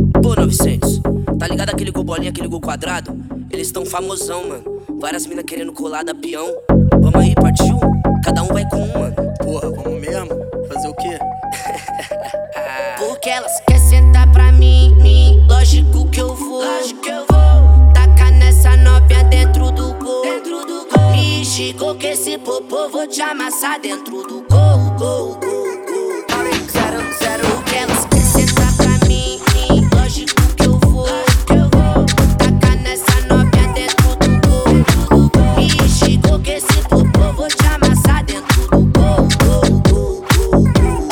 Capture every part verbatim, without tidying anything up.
Pô, novecentos, tá ligado aquele gol bolinha, aquele gol quadrado? Eles tão famosão, mano. Várias minas querendo colar da peão. Vamos aí, partiu? Cada um vai com um, mano. Porra, vamos mesmo? Fazer o quê? Porque elas querem sentar pra mim, mim. Lógico que eu vou, lógico que eu vou. Tacar nessa novinha dentro do gol, dentro do gol. Me chegou que esse popô vou te amassar dentro do gol, gol, gol, gol. Zero, zero. Porque elas querem sentar pra mim, mim. Lógico que eu vou, lógico que eu vou. Tacar nessa novinha dentro do gol, dentro do gol. Me chegou que esse popô vou te amassar dentro do gol, gol, gol, gol,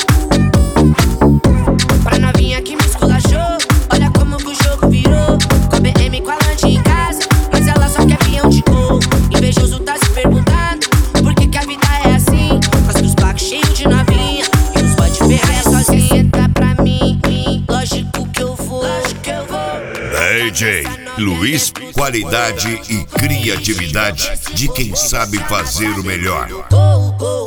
gol. Pra novinha que me esculachou, olha como que o jogo virou. Com a B M, com a lanche em casa, mas ela só quer peão de gol. Invejoso tá se perguntando por que que a vida é assim. Mas os blacos cheios de novinha e os boy de ferrar é sozinha. Senta pra mim, mim, lógico que eu vou, lógico que eu vou. D J Luiz, qualidade e criatividade de quem sabe fazer o melhor. Gol, gol.